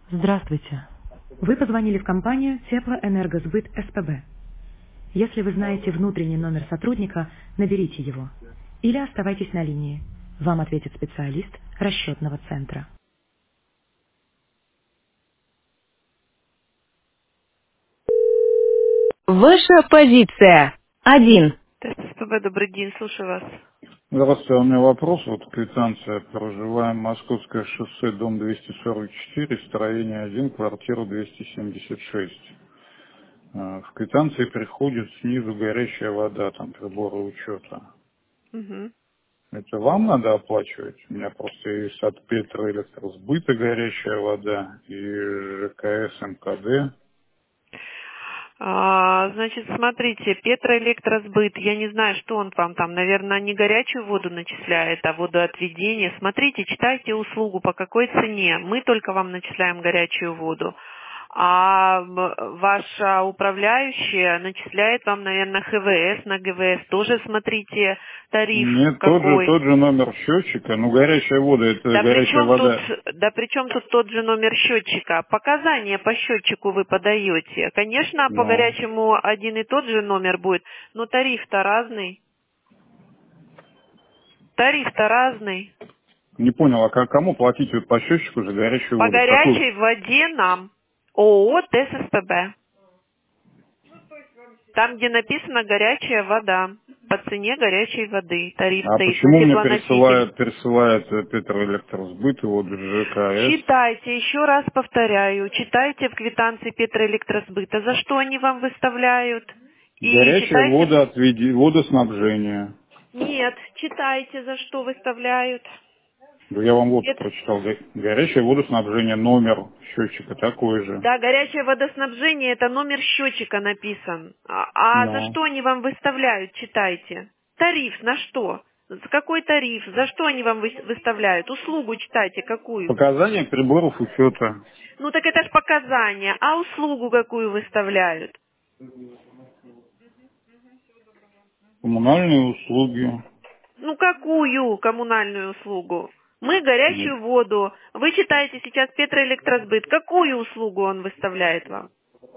Здравствуйте. Вы позвонили в компанию Теплоэнергосбыт СПБ. Если вы знаете внутренний номер сотрудника, наберите его. Или оставайтесь на линии. Вам ответит специалист расчетного центра. Ваша позиция. 1. СПБ, добрый день, слушаю вас. Здравствуйте, у меня вопрос. Вот квитанция. Проживаем Московское шоссе, дом 244, строение 1, квартира 276. В квитанции приходит снизу горячая вода, там приборы учета. Мгм. Это вам надо оплачивать? У меня просто есть от Петроэлектросбыта горячая вода и ЖКС МКД. Значит, смотрите, Петроэлектросбыт, я не знаю, что он вам там, наверное, не горячую воду начисляет, а водоотведение. Смотрите, читайте услугу, по какой цене. Мы только вам начисляем горячую воду, а ваша управляющая начисляет вам, наверное, ХВС, на ГВС. Тоже смотрите тариф Нет, какой. тот же номер счетчика. Ну, горячая вода, это Да при горячая чем тут, вода. да при чем тут тот же номер счетчика? Показания по счетчику вы подаете. Конечно, по Ну, горячему один и тот же номер будет, но тариф-то разный. Тариф-то разный. не понял, а кому платить вот по счетчику за горячую По воду? В какую? горячей воде нам ООО ТССПБ. Там, где написано горячая вода. По цене горячей воды. Тариф А стоит на почему мне теплоноситель. присылает Петроэлектросбыт и вот ЖКС? Читайте, еще раз повторяю, читайте в квитанции Петроэлектросбыта, за что они вам выставляют. И Горячая читайте... вода водоснабжение. Нет, читайте, за что выставляют. Да я вам вот Это... прочитал. Горячее водоснабжение, номер счетчика такой же. Да, горячее водоснабжение, это номер счетчика написан. А за Но. что они вам выставляют, читайте. Тариф на что? Какой тариф? За что они вам выставляют? Услугу читайте, какую? Показания приборов учета. Ну так это ж показания. А услугу какую выставляют? Коммунальные услуги. Ну какую коммунальную услугу? Мы Вот. горячую воду. Вы читаете сейчас Петроэлектросбыт. Какую услугу он выставляет вам?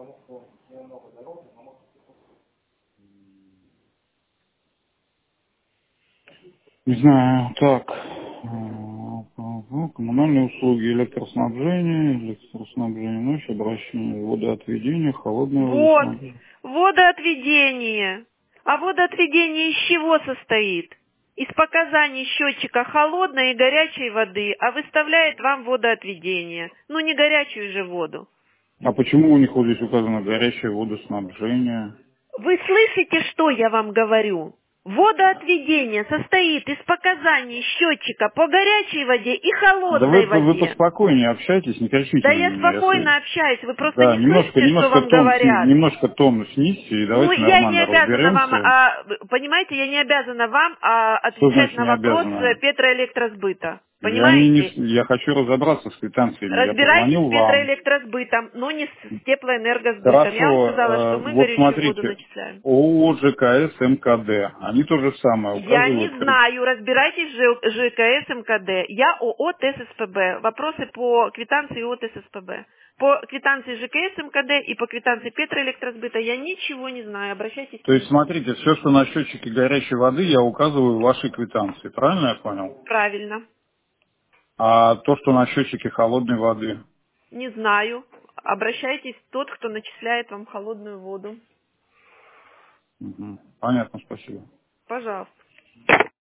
Не знаю, так. Коммунальные услуги, электроснабжение, ночь, обращение, водоотведение, холодное Вот, водоснабжение. водоотведение. А водоотведение из чего состоит? Из показаний счетчика холодной и горячей воды, а выставляет вам водоотведение. Ну не горячую же воду. А почему у них вот здесь указано горячее водоснабжение? Вы слышите, что я вам говорю? Водоотведение состоит из показаний счетчика по горячей воде и Да холодной вы воде. поспокойнее общайтесь, не кричите Да на я меня. спокойно Если... общаюсь, вы просто Да, не слышите, что вам говорят. немножко тон снизьте и Ну, давайте я не нормально обязана вам, разберемся. понимаете, я не обязана вам Что отвечать значит на не вопрос обязана? Петроэлектросбыта. Я, Понимаете? я хочу разобраться с квитанциями. Я Разбирайтесь позвонил с вам. Петроэлектросбытом, но не с теплоэнергосбытом. Я вам Хорошо, сказала, что мы вот горячую воду смотрите, начисляем. ООО ЖКС МКД, они то же самое Я не указывают. знаю, разбирайтесь в ЖКС МКД. Я ООО ТССПБ. Вопросы по квитанции ООО ТССПБ. По квитанции ЖКС МКД и по квитанции Петроэлектросбыта я ничего не знаю. Обращайтесь к То есть ним. смотрите, все, что на счетчике горячей воды, я указываю в вашей квитанции, правильно я понял? Правильно. А то, что на счетчике холодной воды. Не знаю. Обращайтесь тот, кто начисляет вам холодную воду. Мгм. Понятно, спасибо. Пожалуйста.